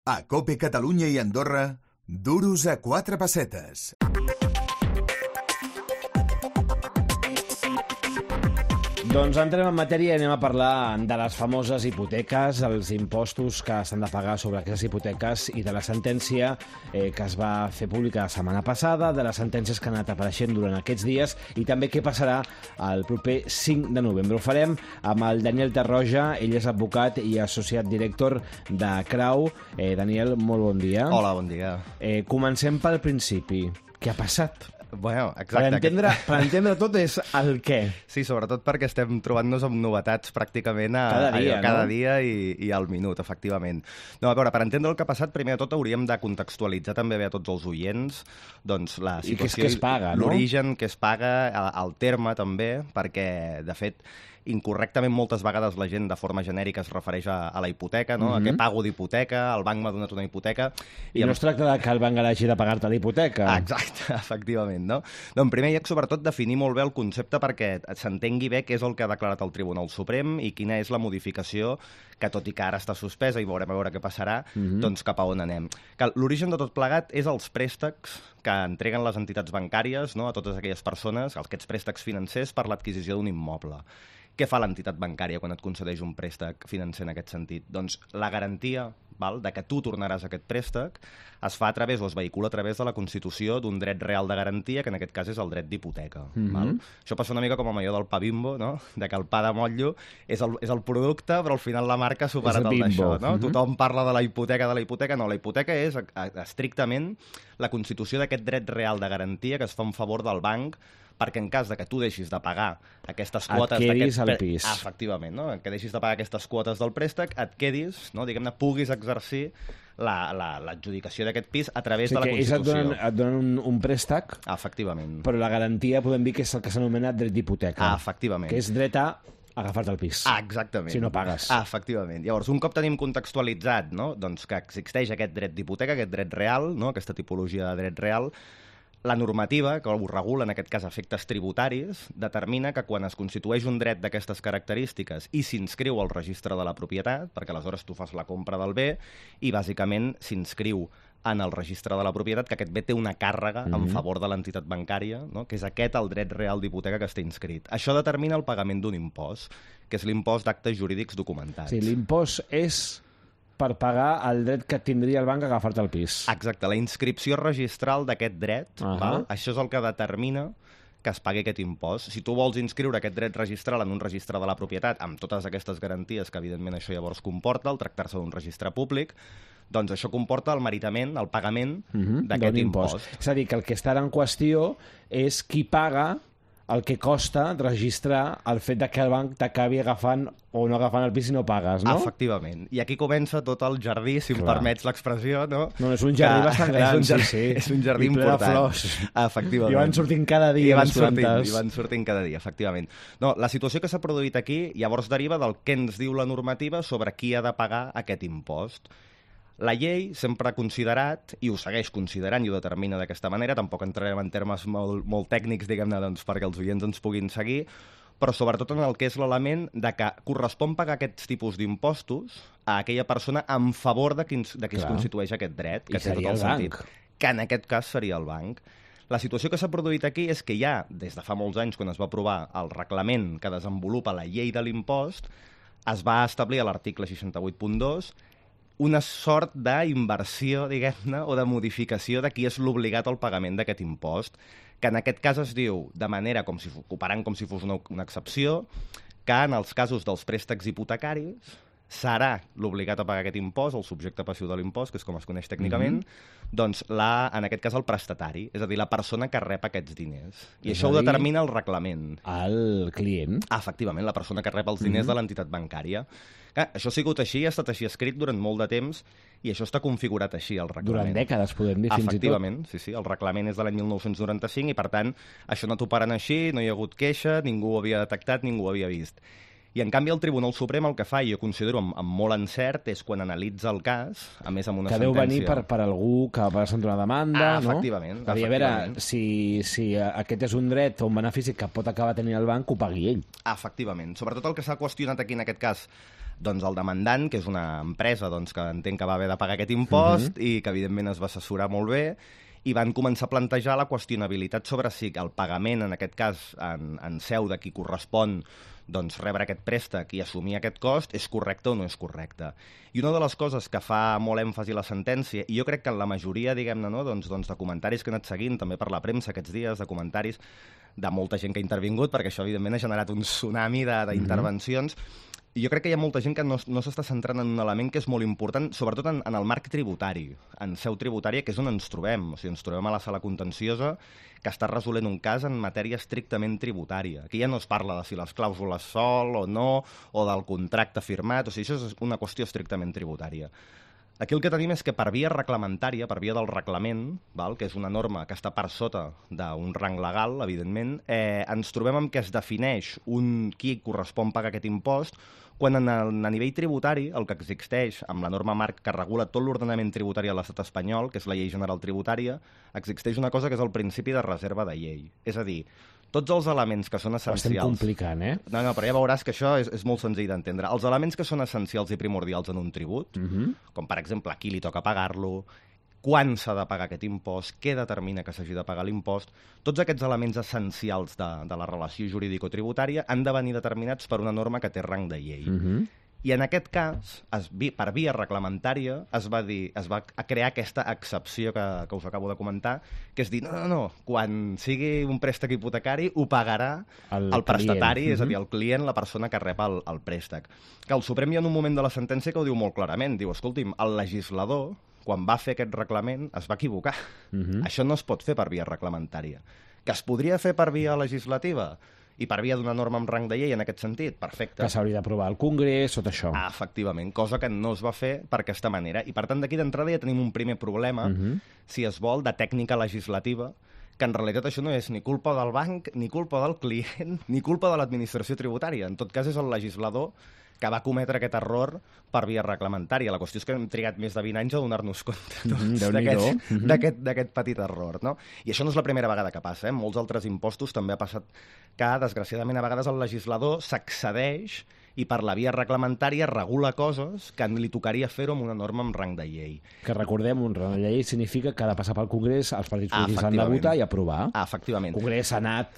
A COPE Catalunya i Andorra, duros a 4 pessetes. Doncs entrem en matèria i anem a parlar de les famoses hipoteques, els impostos que s'han de pagar sobre aquestes hipoteques i de la sentència que es va fer pública la setmana passada, de les sentències que han anat apareixent durant aquests dies i també què passarà el proper 5 de novembre. Ho farem amb el Daniel Tarroja, ell és advocat i associat director de CRAU. Daniel, molt bon dia. Hola, bon dia. Comencem pel principi. Què ha passat? Bueno, exacte. Per entendre tot és el què. Sí, sobretot perquè estem trobant-nos amb novetats pràcticament cada dia i al minut, efectivament. No, a veure, per entendre el que ha passat, primer de tot hauríem de contextualitzar també bé a tots els oients doncs, la situació, i què es paga, no? L'origen que es paga, el terme també, perquè, de fet, incorrectament moltes vegades la gent de forma genèrica es refereix a la hipoteca, no? A què pago d'hipoteca, el banc m'ha donat una hipoteca... I no es tracta de que el banc hagi de pagar-te l'hipoteca. Exacte, efectivament, no? Doncs en primer lloc, sobretot, definir molt bé el concepte perquè s'entengui bé què és el que ha declarat el Tribunal Suprem i quina és la modificació que, tot i que ara està suspesa i veurem a veure què passarà, doncs cap a on anem. L'origen de tot plegat és els préstecs que entreguen les entitats bancàries, no?, a totes aquelles persones, aquests préstecs financers per l'adquisició d'un immoble. Què fa l'entitat bancària quan et concedeix un préstec financer en aquest sentit? Doncs la garantia de que tu tornaràs aquest préstec es fa a través, o es vehicula a través de la constitució d'un dret real de garantia, que en aquest cas és el dret d'hipoteca. Això passa una mica com amb allò del pa Bimbo, no? De que el pa de motllo és el producte, però al final la marca ha superat el d'això. No? Tothom parla de la hipoteca, no, la hipoteca és estrictament la constitució d'aquest dret real de garantia que es fa en favor del banc perquè en cas de que tu deixis de pagar aquestes quotes... Et quedis al pis. Efectivament, no? Que deixis de pagar aquestes quotes del préstec, et quedis, no? Diguem-ne, puguis exercir l'adjudicació d'aquest pis a través de la Constitució. Et donen un préstec, efectivament, però la garantia podem dir que és el que s'anomena dret d'hipoteca. Efectivament. Que és dret a agafar-te el pis. Exactament. Si no pagues. Efectivament. Llavors, un cop tenim contextualitzat, no?, doncs que existeix aquest dret d'hipoteca, aquest dret real, no?, aquesta tipologia de dret real, la normativa, que ho regula, en aquest cas, efectes tributaris, determina que quan es constitueix un dret d'aquestes característiques i s'inscriu al registre de la propietat, perquè aleshores tu fas la compra del bé i, bàsicament, s'inscriu en el registre de la propietat, que aquest bé té una càrrega en favor de l'entitat bancària, no? Que és aquest el dret real d'hipoteca que està inscrit. Això determina el pagament d'un impost, que és l'impost d'actes jurídics documentats. Sí, l'impost és per pagar el dret que tindria el banc a agafar-te el pis. Exacte, la inscripció registral d'aquest dret, això és el que determina que es pagui aquest impost. Si tu vols inscriure aquest dret registral en un registre de la propietat, amb totes aquestes garanties que, evidentment, això llavors comporta, el tractar-se d'un registre públic, doncs això comporta el meritament, el pagament d'aquest impost. És a dir, que el que estarà en qüestió és qui paga el que costa registrar el fet que el banc t'acabi agafant o no agafant el pis si no pagues, no? Efectivament. I aquí comença tot el jardí, si em permets l'expressió, no? No, és un jardí bastant gran, sí. És un jardí important. I ple de flors. Efectivament. I van sortint cada dia les plantes. I van sortint cada dia, efectivament. No, la situació que s'ha produït aquí llavors deriva del que ens diu la normativa sobre qui ha de pagar aquest impost. La llei sempre ha considerat, i ho segueix considerant i ho determina d'aquesta manera, tampoc entrarem en termes molt tècnics, diguem-ne, doncs, perquè els oients ens puguin seguir, però sobretot en el que és l'element de que correspon pagar aquests tipus d'impostos a aquella persona en favor de qui es constitueix aquest dret, que té tot el sentit. Que en aquest cas seria el banc. La situació que s'ha produït aquí és que ja, des de fa molts anys, quan es va aprovar el reglament que desenvolupa la llei de l'impost, es va establir a l'article 68.2 una sort d'inversió, diguem-ne, o de modificació de qui és l'obligat al pagament d'aquest impost, que en aquest cas es diu, de manera comparant com si fos una excepció, que en els casos dels préstecs hipotecaris serà l'obligat a pagar aquest impost, el subjecte passiu de l'impost, que és com es coneix tècnicament, doncs en aquest cas el prestatari, és a dir, la persona que rep aquests diners. I això ho determina el reglament. El client. Efectivament, la persona que rep els diners de l'entitat bancària. Això ha sigut així, ha estat així escrit durant molt de temps i això està configurat així, el reglament. Durant dècades, podem dir, fins i tot. Efectivament, sí, el reglament és de l'any 1995 i, per tant, això no t'ho paren així, no hi ha hagut queixa, ningú ho havia detectat, ningú ho havia vist. I, en canvi, el Tribunal Suprem el que fa, i jo considero amb molt encert, és quan analitza el cas, a més amb una sentència... Que deu venir per algú que va presentar una demanda, no? Efectivament. A veure, si aquest és un dret o un benefici que pot acabar tenint el banc, ho pagui ell. Efectivament. Sobretot el que s'ha qüestionat aquí, en aquest cas, Doncs el demandant, que és una empresa doncs, que entenc que va haver de pagar aquest impost i que evidentment es va assessorar molt bé, i van començar a plantejar la qüestionabilitat sobre si el pagament, en aquest cas, en seu de qui correspon doncs, rebre aquest préstec i assumir aquest cost, és correcte o no és correcte. I una de les coses que fa molt èmfasi la sentència, i jo crec que en la majoria, diguem-ne, no, doncs, de comentaris que he anat seguint, també per la premsa aquests dies, de comentaris de molta gent que ha intervingut, perquè això, evidentment, ha generat un tsunami d'intervencions, i jo crec que hi ha molta gent que no s'està centrant en un element que és molt important, sobretot en el marc tributari, en seu tributària, que és on ens trobem. O sigui, ens trobem a la sala contenciosa que està resolent un cas en matèria estrictament tributària. Aquí ja no es parla de si les clàusules sol o no, o del contracte firmat, o sigui, això és una qüestió estrictament tributària. Aquí el que tenim és que per via reglamentària, per via del reglament, que és una norma que està per sota d'un rang legal, evidentment, ens trobem amb que es defineix qui correspon pagar aquest impost, quan a nivell tributari el que existeix amb la norma marc que regula tot l'ordenament tributari a l'estat espanyol, que és la Llei General Tributària, existeix una cosa que és el principi de reserva de llei. És a dir, tots els elements que són essencials... Ho estem complicant, No, però ja veuràs que això és molt senzill d'entendre. Els elements que són essencials i primordials en un tribut, com per exemple a qui li toca pagar-lo, quan s'ha de pagar aquest impost, què determina que s'hagi de pagar l'impost, tots aquests elements essencials de la relació jurídico-tributària han de venir determinats per una norma que té rang de llei. I en aquest cas, per via reglamentària, es va crear aquesta excepció que us acabo de comentar, que és dir, no, quan sigui un préstec hipotecari ho pagarà el prestatari, és a dir, el client, la persona que rep el préstec. Que el Suprem ja en un moment de la sentència que ho diu molt clarament, diu, escolti'm, el legislador, quan va fer aquest reglament, es va equivocar. Això no es pot fer per via reglamentària. Que es podria fer per via legislativa i per via d'una norma amb rang de llei en aquest sentit, perfecte. Que s'hauria d'aprovar al Congrés, tot això. Efectivament, cosa que no es va fer per aquesta manera. I per tant, d'aquí d'entrada ja tenim un primer problema, si es vol, de tècnica legislativa, que en realitat això no és ni culpa del banc, ni culpa del client, ni culpa de l'administració tributària. En tot cas, és el legislador que va cometre aquest error per via reglamentària. La qüestió és que hem trigat més de 20 anys a donar-nos compte d'aquest petit error. No? I això no és la primera vegada que passa. Molts altres impostos també ha passat que, desgraciadament, a vegades el legislador s'accedeix i per la via reglamentària regula coses que li tocaria fer-ho amb una norma amb rang de llei. Que recordem, un rang de llei significa que ha de passar pel Congrés, els partits polítics han de votar i aprovar. Efectivament. Congrés, Senat,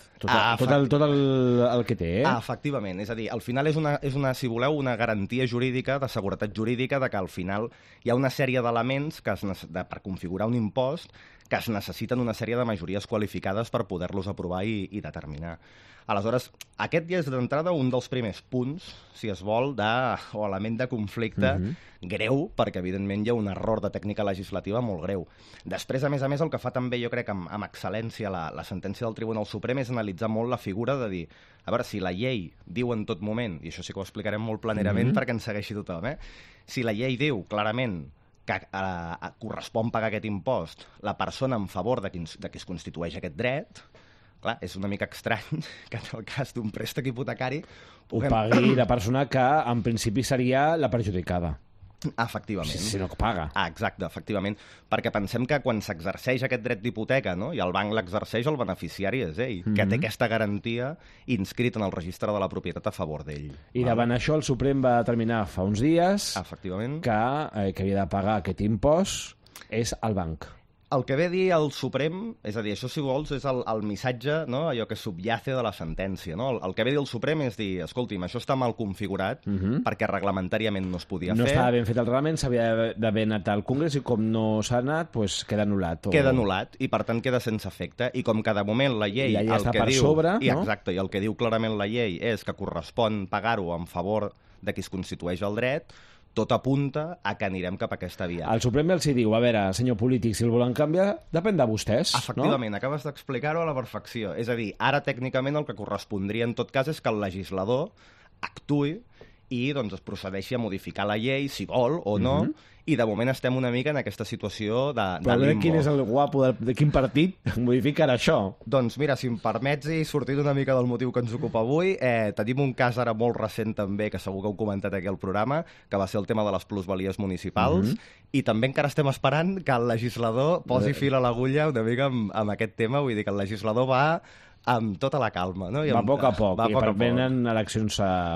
tot el que té. Efectivament. És a dir, al final és una, si voleu, una garantia jurídica, de seguretat jurídica, de que al final hi ha una sèrie d'elements per configurar un impost que es necessiten una sèrie de majories qualificades per poder-los aprovar i determinar. Aleshores, aquest ja és d'entrada un dels primers punts, si es vol, o element de conflicte greu, perquè evidentment hi ha un error de tècnica legislativa molt greu. Després, a més, el que fa també, jo crec, amb excel·lència la sentència del Tribunal Suprem és analitzar molt la figura de dir, a veure, si la llei diu en tot moment, i això sí que ho explicarem molt planerament perquè ens segueixi tothom, si la llei diu clarament que correspon pagar aquest impost la persona en favor de qui es constitueix aquest dret, clar, és una mica estrany que en el cas d'un préstec hipotecari ho pagui la persona que en principi seria la perjudicada. Efectivament. Si no paga. Exacte, efectivament. Perquè pensem que quan s'exerceix aquest dret d'hipoteca, no? I el banc l'exerceix, el beneficiari és ell, que té aquesta garantia inscrita en el registre de la propietat a favor d'ell. I davant això el Suprem va determinar fa uns dies que havia de pagar aquest impost és el banc. El que ve a dir el Suprem, és a dir, això si vols és el missatge, no? Allò que subyace de la sentència. No? El que ve a dir el Suprem és dir, escolti'm, això està mal configurat perquè reglamentàriament no es podia fer. No estava ben fet el reglament, s'havia d'haver anat al Congrés i com no s'ha anat, doncs queda anul·lat. Queda anul·lat i per tant queda sense efecte. I com que de moment la llei està per sobre, no? Exacte, i el que diu clarament la llei és que correspon pagar-ho en favor de qui es constitueix el dret, tot apunta a que anirem cap a aquesta via. El Suprem els diu, a veure, senyor polític, si el volen canviar, depèn de vostès. Efectivament, acabes d'explicar-ho a la perfecció. És a dir, ara tècnicament el que correspondria en tot cas és que el legislador actuï i doncs, es procedeixi a modificar la llei, si vol o no, i de moment estem una mica en aquesta situació de limbo. Quin és el guapo de quin partit modifica ara això? Doncs mira, si em permets i sortint una mica del motiu que ens ocupa avui, tenim un cas ara molt recent també, que segur que heu comentat aquí al programa, que va ser el tema de les plusvalies municipals, i també encara estem esperant que el legislador posi fil a l'agulla una mica amb aquest tema, vull dir que el legislador va amb tota la calma. No? Va a poc a poc, i venen eleccions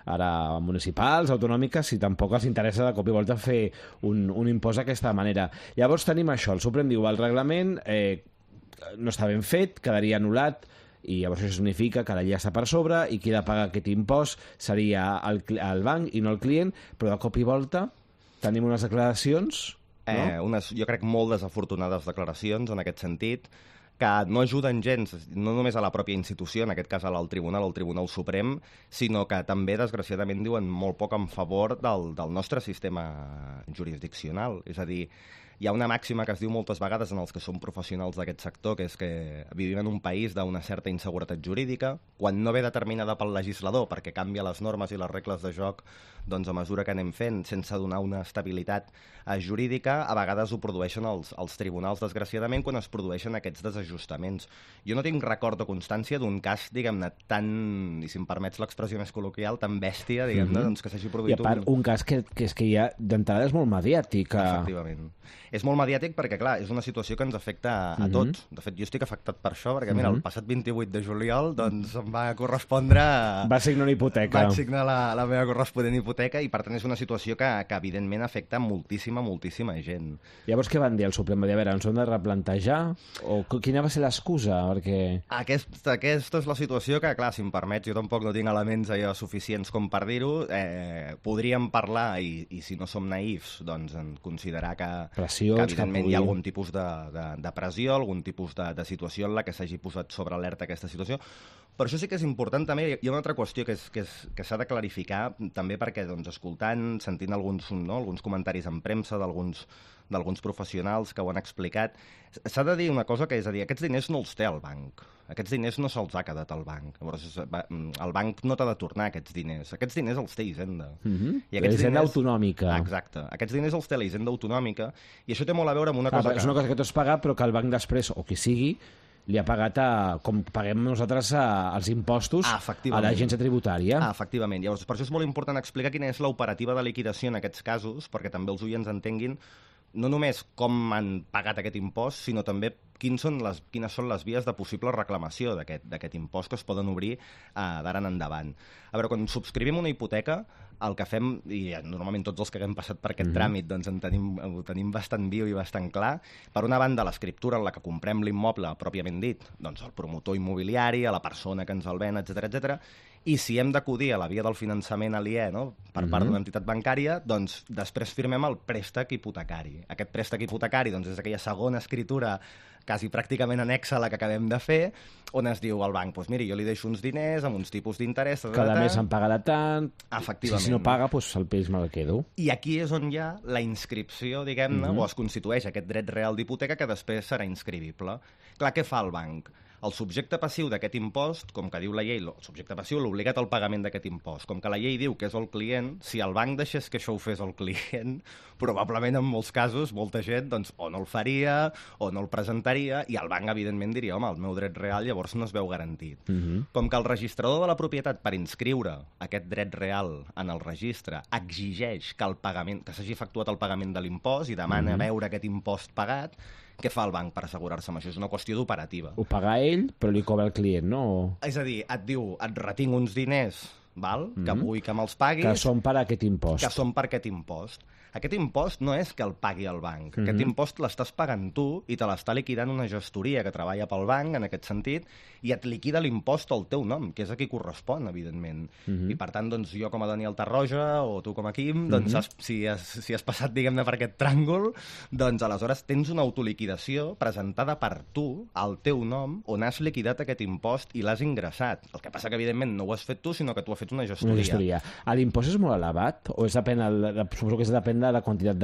ara municipals, autonòmiques, si tampoc els interessa de cop i volta fer un impost d'aquesta manera. Llavors tenim això, el Suprem diu el reglament no està ben fet, quedaria anul·lat, i llavors això significa que la llei està per sobre i qui ha de pagar aquest impost seria el banc i no el client, però de cop i volta tenim unes declaracions, no? Jo crec molt desafortunades declaracions en aquest sentit, que no ajuden gens, no només a la pròpia institució, en aquest cas al Tribunal Suprem, sinó que també, desgraciadament, diuen molt poc en favor del nostre sistema jurisdiccional. És a dir, hi ha una màxima que es diu moltes vegades en els que som professionals d'aquest sector, que és que vivim en un país d'una certa inseguretat jurídica, quan no ve determinada pel legislador perquè canvia les normes i les regles de joc doncs a mesura que anem fent, sense donar una estabilitat jurídica, a vegades ho produeixen els tribunals, desgraciadament, quan es produeixen aquests desajustaments. Jo no tinc record o constància d'un cas, diguem-ne, tan, i si em permets l'expressió més col·loquial, tan bèstia, diguem-ne, doncs que s'hagi produït. I a part, un cas que és que ja d'entrada és molt mediàtic. Efectivament. És molt mediàtic perquè, clar, és una situació que ens afecta a tots. De fet, jo estic afectat per això, perquè, mira, el passat 28 de juliol, doncs, em va correspondre... Va signar una hipoteca. Vaig signar la meva corresponent hipoteca i, per tant, és una situació que evidentment, afecta moltíssima gent. Llavors, què van dir al Suprem? Va dir, a veure, ens ho hem de replantejar? O quina va ser l'excusa? Perquè... Aquesta és la situació que, clar, si em permets, jo tampoc no tinc elements allò suficients com per dir-ho. Podríem parlar, i si no som naïfs, doncs, en considerar que evidentment hi ha algun tipus de pressió, algun tipus de situació en la que s'hagi posat sobre alerta aquesta situació. Però això sí que és important també. Hi ha una altra qüestió que s'ha de clarificar, també perquè, doncs, escoltant, sentint alguns comentaris en premsa d'alguns professionals que ho han explicat, s'ha de dir una cosa, que és a dir, aquests diners no els té el banc. Aquests diners no se'ls ha quedat el banc. Llavors, el banc no t'ha de tornar aquests diners. Aquests diners els té Hisenda. I la Hisenda autonòmica. Exacte. Aquests diners els té la Hisenda autonòmica, i això té molt a veure amb una cosa és una cosa que tu has pagat, però que el banc després, o qui sigui, li ha pagat, com paguem nosaltres els impostos a l'agència tributària. Efectivament. Llavors, per això és molt important explicar quina és l'operativa de liquidació en aquests casos, perquè també els oients entenguin no només com han pagat aquest impost, sinó també quines són les vies de possible reclamació d'aquest impost que es poden obrir d'ara en endavant. A veure, quan subscrivim una hipoteca, el que fem, i normalment tots els que hem passat per aquest tràmit doncs ho tenim bastant viu i bastant clar, per una banda l'escriptura en la que comprem l'immoble pròpiament dit, doncs al promotor immobiliari, a la persona que ens el ven, etc. I si hem d'acudir a la via del finançament aliè, no?, per part d'una entitat bancària, doncs després firmem el préstec hipotecari. Aquest préstec hipotecari doncs, és aquella segona escritura quasi pràcticament anexa a la que acabem de fer, on es diu al banc, doncs miri, jo li deixo uns diners amb uns tipus d'interès... Cada mes em pagarà tant... Efectivament. Si no paga, doncs el peix me'l quedo. I aquí és on hi ha la inscripció, diguem-ne, o es constitueix aquest dret real d'hipoteca que després serà inscrivible. Clar, què fa el banc? El subjecte passiu d'aquest impost, com que diu la llei, el subjecte passiu l'obligat al pagament d'aquest impost. Com que la llei diu que és el client, si el banc deixés que això ho fes el client, probablement en molts casos molta gent doncs, o no el faria o no el presentaria, i el banc evidentment diria, home, el meu dret real llavors no es veu garantit. Com que el registrador de la propietat, per inscriure aquest dret real en el registre, exigeix que s'hagi efectuat el pagament de l'impost i demana veure aquest impost pagat, què fa el banc per assegurar-se amb això? És una qüestió d'operativa. Ho paga ell, però li cobra el client, no? És a dir, et diu, et retinc uns diners, que vull que me'ls paguis... Que són per aquest impost. Que són per aquest impost. Aquest impost no és que el pagui el banc. Aquest impost l'estàs pagant tu i te l'està liquidant una gestoria que treballa pel banc, en aquest sentit, i et liquida l'impost al teu nom, que és a qui correspon, evidentment. I, per tant, doncs, jo com a Daniel Tarroja o tu com a Quim, doncs, si has passat, diguem-ne, per aquest tràngol, doncs, aleshores tens una autoliquidació presentada per tu, al teu nom, on has liquidat aquest impost i l'has ingressat. El que passa que, evidentment, no ho has fet tu, sinó que tu has fet una gestoria. L'impost és molt elevat? O suposo que depèn de la quantitat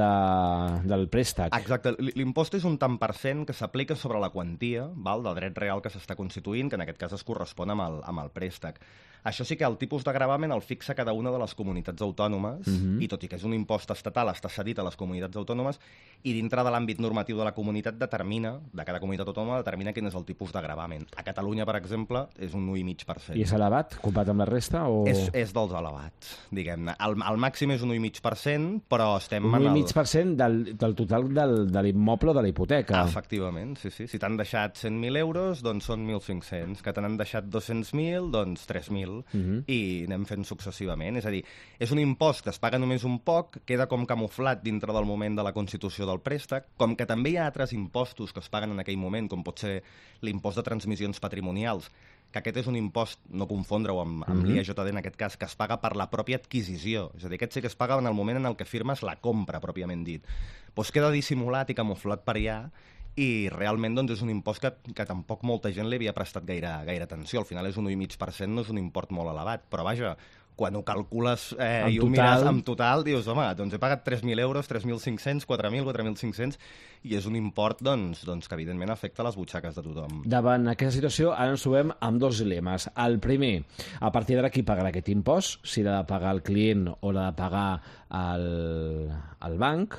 del préstec? Exacte. L'impost és un tant per cent que s'aplica sobre la quantia del dret real que s'està constituint, que en aquest cas es correspon amb el préstec. Això sí que el tipus de gravamen el fixa cada una de les comunitats autònomes, i tot i que és un impost estatal, està cedit a les comunitats autònomes, i dintre de l'àmbit normatiu de la comunitat de cada comunitat autònoma determina quin és el tipus de gravamen. A Catalunya, per exemple, és un 1,5%. I és elevat, comparat amb la resta? O... És dels elevats, diguem-ne. El màxim és un 1,5%, però estem... Un 1,5% del total de l'immoble o de la hipoteca. Efectivament, sí. Si t'han deixat 100.000 euros, doncs són 1.500. Que t'han deixat 200.000, doncs 3.000. 100.000 i anem fent successivament. És a dir, és un impost que es paga només un poc, queda com camuflat dintre del moment de la constitució del préstec, com que també hi ha altres impostos que es paguen en aquell moment, com pot ser l'impost de transmissions patrimonials, que aquest és un impost, no confondre-ho amb l'IAJD en aquest cas, que es paga per la pròpia adquisició. És a dir, aquest sí que es paga en el moment en el que firmes la compra, pròpiament dit. Doncs queda dissimulat i camuflat per allà, i realment doncs, és un impost que tampoc molta gent li havia prestat gaire atenció. Al final és un 1,5%, no és un import molt elevat, però vaja, quan ho calcules i ho mires en total, dius, home, doncs he pagat 3.000 euros, 3.500, 4.000, 4.500, i és un import doncs, que evidentment afecta les butxaques de tothom. Davant aquesta situació, ara ens trobem amb dos dilemes. El primer, a partir d'ara qui pagarà aquest impost? Si l'ha de pagar el client o l'ha de pagar el banc?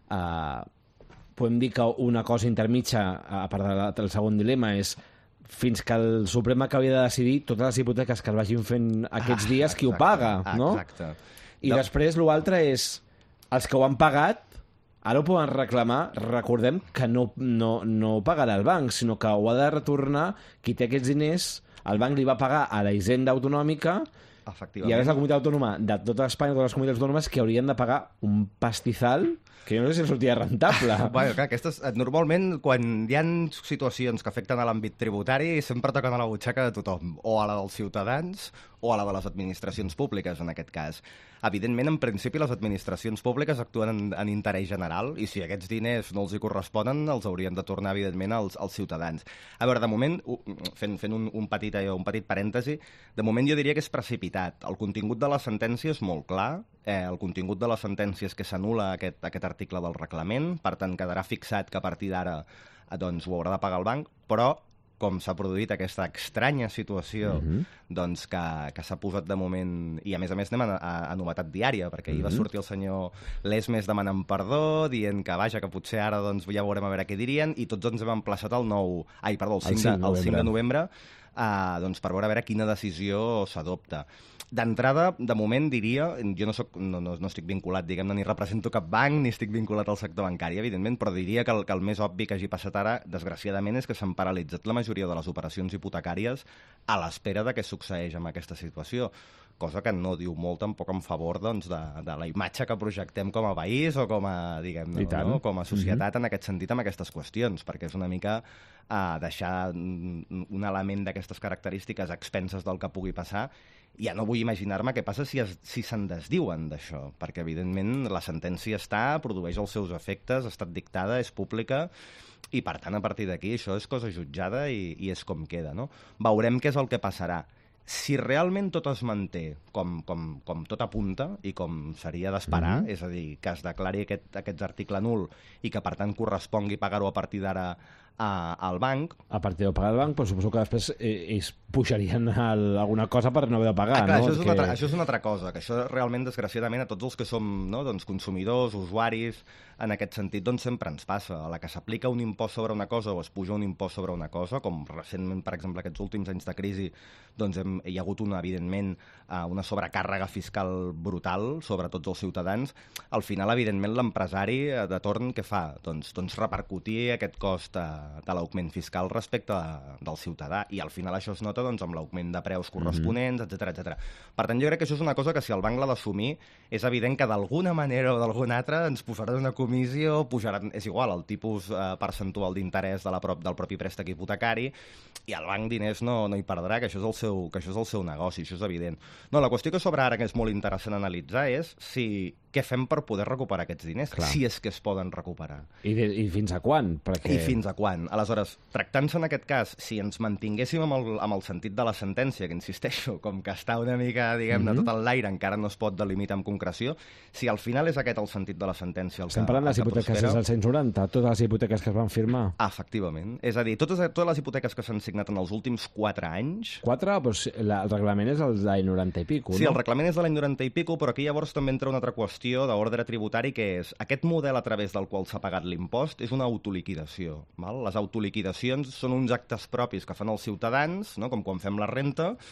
Podem dir que una cosa intermitja, a part del segon dilema, és fins que el Suprem acabi de decidir totes les hipoteques que es vagin fent aquests dies, qui ho paga, no? Exacte. I després l'altre és els que ho han pagat, ara ho poden reclamar, recordem que no pagarà el banc, sinó que ho ha de retornar qui té aquests diners, el banc li va pagar a la Hisenda Autonòmica, i ara és la comunitat autònoma de tota Espanya, totes les comunitats autònomes, que haurien de pagar un pastizal que jo no sé si sortia rentable. Bueno, clar, normalment, quan hi ha situacions que afecten a l'àmbit tributari, sempre toquen a la butxaca de tothom, o a la dels ciutadans o a la de les administracions públiques, en aquest cas. Evidentment, en principi, les administracions públiques actuen en interès general, i si aquests diners no els hi corresponen, els haurien de tornar, evidentment, als ciutadans. A veure, de moment, fent un petit parèntesi, de moment jo diria que és precipitat. El contingut de la sentència és molt clar, el contingut de la sentència és que s'anul·la aquest article del reglament, per tant, quedarà fixat que a partir d'ara doncs, ho haurà de pagar el banc, però com s'ha produït aquesta estranya situació doncs, que s'ha posat de moment, i a més anem a novetat diària, perquè ahir va sortir el senyor Lesmes demanant perdó, dient que vaja, que potser ara doncs, ja veurem a veure què dirien, i tots ens hem emplaçat el 5 de novembre doncs, per veure a veure quina decisió s'adopta. D'entrada, de moment, diria, jo no estic vinculat, diguem-ne, ni represento cap banc, ni estic vinculat al sector bancari, evidentment, però diria que el més obvi que hagi passat ara, desgraciadament, és que s'han paralitzat la majoria de les operacions hipotecàries a l'espera de què succeeix amb aquesta situació, cosa que no diu molt tampoc en favor doncs, de la imatge que projectem com a país o com a, diguem-ne, no? Com a societat en aquest sentit amb aquestes qüestions, perquè és una mica deixar un element d'aquestes característiques a expenses del que pugui passar. Ja no vull imaginar-me què passa si se'n desdiuen d'això, perquè evidentment la sentència produeix els seus efectes, ha estat dictada, és pública, i per tant a partir d'aquí això és cosa jutjada i és com queda, no? Veurem què és el que passarà. Si realment tot es manté com tot apunta i com seria d'esperar, és a dir, que es declari aquest article nul i que per tant correspongui pagar-ho a partir d'ara al banc... A partir de pagar al banc, però suposo que després ells pujarien alguna cosa per no haver de pagar, clar, no? Això és una altra cosa, que això realment, desgraciadament, a tots els que som doncs, consumidors, usuaris, en aquest sentit, doncs sempre ens passa. A la que s'aplica un impost sobre una cosa o es puja un impost sobre una cosa, com recentment, per exemple, aquests últims anys de crisi, doncs hi ha hagut evidentment, una sobrecàrrega fiscal brutal sobre tots els ciutadans. Al final, evidentment, l'empresari de torn què fa? Doncs repercutir aquest cost de l'augment fiscal respecte del ciutadà, i al final això es nota doncs, amb l'augment de preus corresponents, etc. Per tant, jo crec que això és una cosa que si el banc l'ha d'assumir, és evident que d'alguna manera o d'alguna altra ens posaran una comissió, pujaran, és igual, el tipus percentual d'interès del propi préstec hipotecari, i el banc diners no hi perdrà, que això és el seu negoci, això és evident. No, la qüestió que sobre ara que és molt interessant analitzar és què fem per poder recuperar aquests diners, si és que es poden recuperar. I fins a quan? I fins a quan? Aleshores, tractant-se en aquest cas, si ens mantinguéssim amb el sentit de la sentència, que insisteixo, com que està una mica, diguem-ne, tot en l'aire, encara no es pot delimitar amb concreció, si al final és aquest el sentit de la sentència... Estem parlant de les hipoteques des del 190, totes les hipoteques que es van firmar? Efectivament. És a dir, totes les hipoteques que s'han signat en els últims 4 anys... 4? Doncs el reglament és el de l'any 90 i pico, no? Sí, el reglament és de l'any 90 i pico, però aquí llavors també entra una altra qüestió d'ordre tributari, que és aquest model a través del qual s'ha pagat l'impost és una autoliquidació. Les autoliquidacions són uns actes propis que fan els ciutadans, no? Com quan fem la renta,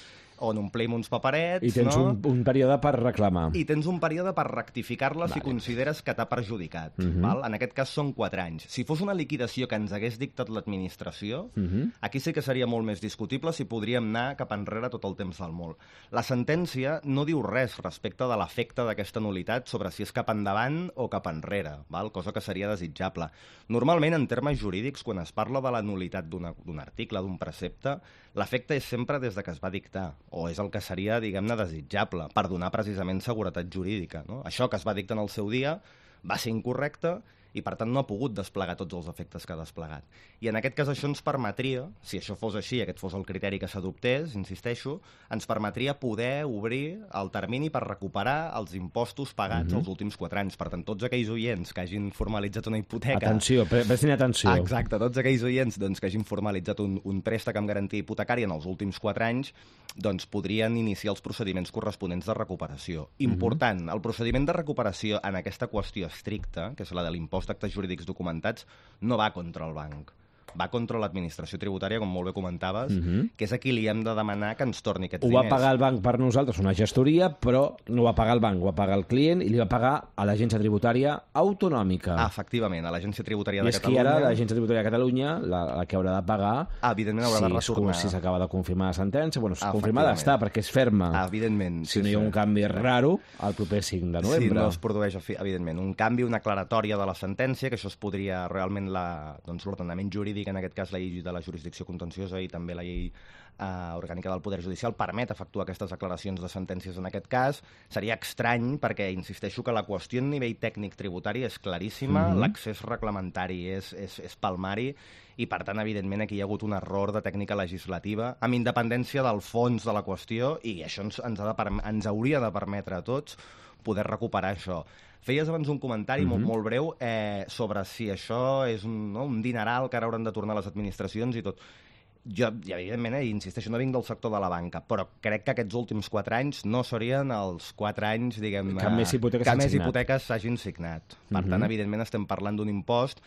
on omplim uns paperets... I tens un període per reclamar. I tens un període per rectificar-la si consideres que t'ha perjudicat. Val? En aquest cas són 4 anys. Si fos una liquidació que ens hagués dictat l'administració, aquí sí que seria molt més discutible si podríem anar cap enrere tot el temps del món. La sentència no diu res respecte de l'efecte d'aquesta nul·litat sobre si és cap endavant o cap enrere, val? Cosa que seria desitjable. Normalment, en termes jurídics, quan es parla de la nul·litat d'un article, d'un precepte, l'efecte és sempre des de que es va dictar, o és el que seria, diguem-ne, desitjable, per donar precisament seguretat jurídica. No? Això que es va dictar en el seu dia va ser incorrecte i, per tant, no ha pogut desplegar tots els efectes que ha desplegat. I en aquest cas això ens permetria, si això fos així, aquest fos el criteri que s'adoptés, insisteixo, ens permetria poder obrir el termini per recuperar els impostos pagats els últims 4 anys. Per tant, tots aquells oients que hagin formalitzat una hipoteca... Atenció, prestin atenció. Exacte, tots aquells oients que hagin formalitzat un préstec amb garantia hipotecària en els últims 4 anys doncs podrien iniciar els procediments corresponents de recuperació. Important, el procediment de recuperació en aquesta qüestió estricta, que és la de l'impost d'actes jurídics documentats, no va contra el banc. Va contra l'administració tributària, com molt bé comentaves, que és a qui li hem de demanar que ens torni aquests diners. Ho va pagar el banc per nosaltres, una gestoria, però no va pagar el banc, ho va pagar el client i li va pagar a l'agència tributària autonòmica. Efectivament, a l'agència tributària de Catalunya. I és Catalunya. qui ara l'agència tributària de Catalunya, la que haurà de pagar... Evidentment haurà de retornar. Si s'acaba de confirmar la sentència, bueno, confirmada està, perquè és ferma. Evidentment. Si no hi ha un canvi raro, el proper 5 de novembre. Si no es produeix, evidentment, un canvi, una aclaratòria de la sentència, que això es podria realment l'ordenament jurídic, en aquest cas la llei de la jurisdicció contenciosa i també la llei orgànica del Poder Judicial permet efectuar aquestes declaracions de sentències en aquest cas. Seria estrany perquè insisteixo que la qüestió a nivell tècnic tributari és claríssima, l'accés reglamentari és palmari i, per tant, evidentment, aquí hi ha hagut un error de tècnica legislativa amb independència del fons de la qüestió i això ens hauria de permetre a tots poder recuperar això. Feies abans un comentari molt breu sobre si això és un dineral que ara hauran de tornar les administracions i tot. Jo, evidentment, insisteixo, no vinc del sector de la banca, però crec que aquests últims 4 anys no serien els 4 anys, diguem, que més hipoteques s'hagin signat. Per tant, evidentment, estem parlant d'un impost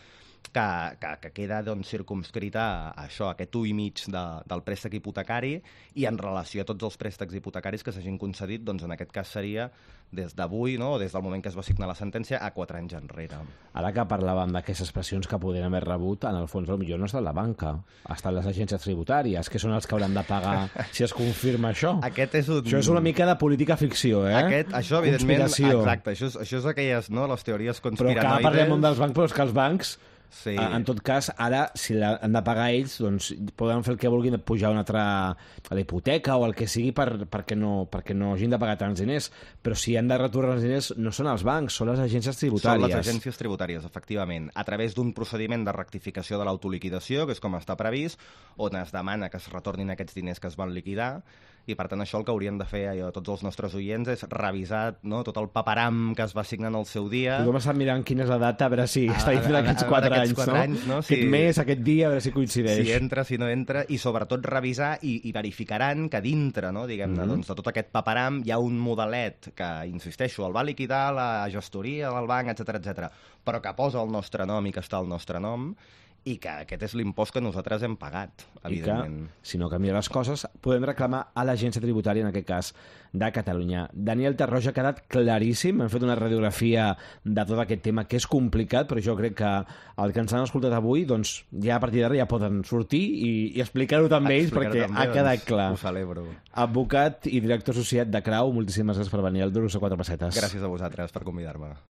que queda circumscrit a això, a aquest 1,5 del préstec hipotecari i en relació a tots els préstecs hipotecaris que s'hagin concedit, doncs en aquest cas seria des d'avui, no? Des del moment que es va signar la sentència, a 4 anys enrere. Ara que parlàvem d'aquestes pressions que podrien haver rebut, en el fons potser no ha estat la banca, ha estat les agències tributàries, que són els que hauran de pagar si es confirma això. Això és una mica de política ficció, Això, evidentment, conspiració. Exacte, això és aquelles, no?, les teories conspiranoides. Però que parlem dels bancs, però és que els bancs... Sí. En tot cas, ara, si han de pagar ells, doncs poden fer el que vulguin, pujar una altra a la hipoteca o el que sigui perquè no hagin de pagar tants diners. Però si han de retornar els diners, no són els bancs, són les agències tributàries. Són les agències tributàries, efectivament, a través d'un procediment de rectificació de l'autoliquidació, que és com està previst, on es demana que es retornin aquests diners que es van liquidar, i per tant això el que haurien de fer tots els nostres oients és revisar tot el paperam que es va signar en el seu dia. Tothom està mirant quina és la data, a veure si està dintre d'aquests 4 anys, no? Sí. Aquest mes, aquest dia, a veure si coincideix. Si entra, si no entra, i sobretot revisar i verificaran que dintre, no, diguem-ne, doncs, de tot aquest paperam hi ha un modelet que, insisteixo, el va liquidar la gestoria del banc, etc, però que posa el nostre nom i que està el nostre nom, i que aquest és l'impost que nosaltres hem pagat, evidentment. I que, si no canvia les coses, podem reclamar a l'agència tributària, en aquest cas, de Catalunya. Daniel Tarroja, ha quedat claríssim. Hem fet una radiografia de tot aquest tema, que és complicat, però jo crec que el que ens han escoltat avui, doncs, ja a partir d'ara ja poden sortir i explicar-ho també ells, perquè ha quedat clar. Ho celebro. Advocat i director associat de Crau, moltíssimes gràcies per venir al Duros a 4 pessetes. Gràcies a vosaltres per convidar-me.